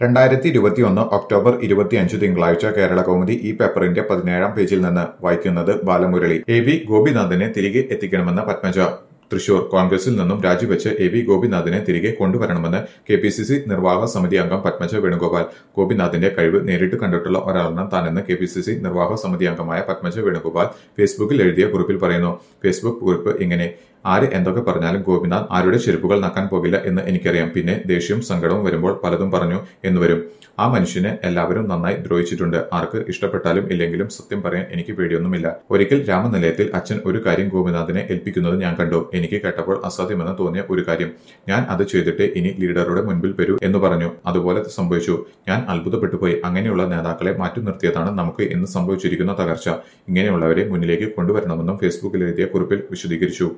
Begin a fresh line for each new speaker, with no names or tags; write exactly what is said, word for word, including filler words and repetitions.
രണ്ടായിരത്തി ഇരുപത്തിയൊന്ന് ഒക്ടോബർ ഇരുപത്തിയഞ്ച് തിങ്കളാഴ്ച കേരളകൗമുദി ഈ പേപ്പറിന്റെ പതിനേഴാം പേജിൽ നിന്ന് വായിക്കുന്നത് ബാലമുരളി. എ വി ഗോപിനാഥിനെ തിരികെ എത്തിക്കണമെന്ന് പത്മജ. തൃശൂർ. കോൺഗ്രസിൽ നിന്നും രാജിവെച്ച് എ വി ഗോപിനാഥിനെ തിരികെ കൊണ്ടുവരണമെന്ന് കെ പി സി സി നിർവാഹക സമിതി അംഗം പത്മജ വേണുഗോപാൽ. ഗോപിനാഥിന്റെ കഴിവ് നേരിട്ട് കണ്ടിട്ടുള്ള ഒരാളാണ് താനെന്ന് കെ പി സി സി നിർവാഹക സമിതി അംഗമായ പത്മജ വേണുഗോപാൽ ഫേസ്ബുക്കിൽ എഴുതിയ കുറിപ്പിൽ പറയുന്നു. ഫേസ്ബുക്ക് കുറിപ്പ് ഇങ്ങനെ: ആര് എന്തൊക്കെ പറഞ്ഞാലും ഗോപിനാഥ് ആരുടെ ചെരുപ്പുകൾ നക്കാൻ പോകില്ല എന്ന് എനിക്കറിയാം. പിന്നെ ദേഷ്യവും സങ്കടവും വരുമ്പോൾ പലതും പറഞ്ഞു എന്ന് വരും. ആ മനുഷ്യനെ എല്ലാവരും നന്നായി ദ്രോഹിച്ചിട്ടുണ്ട്. ആർക്ക് ഇഷ്ടപ്പെട്ടാലും ഇല്ലെങ്കിലും സത്യം പറയാൻ എനിക്ക് പേടിയൊന്നുമില്ല. ഒരിക്കൽ രാമനിലയത്തിൽ അച്ഛൻ ഒരു കാര്യം ഗോപിനാഥിനെ ഏൽപ്പിക്കുന്നത് ഞാൻ കണ്ടു. എനിക്ക് കേട്ടപ്പോൾ അസാധ്യമെന്ന് തോന്നിയ ഒരു കാര്യം. ഞാൻ അത് ചെയ്തിട്ട് ഇനി ലീഡറുടെ മുൻപിൽ വരൂ എന്ന് പറഞ്ഞു. അതുപോലെ സംഭവിച്ചു. ഞാൻ അത്ഭുതപ്പെട്ടുപോയി. അങ്ങനെയുള്ള നേതാക്കളെ മാറ്റി നിർത്തിയതാണ് നമുക്ക് ഇന്ന് സംഭവിച്ചിരിക്കുന്ന തകർച്ച. ഇങ്ങനെയുള്ളവരെ മുന്നിലേക്ക് കൊണ്ടുവരണമെന്നും ഫേസ്ബുക്കിൽ എഴുതിയ കുറിപ്പിൽ വിശദീകരിച്ചു.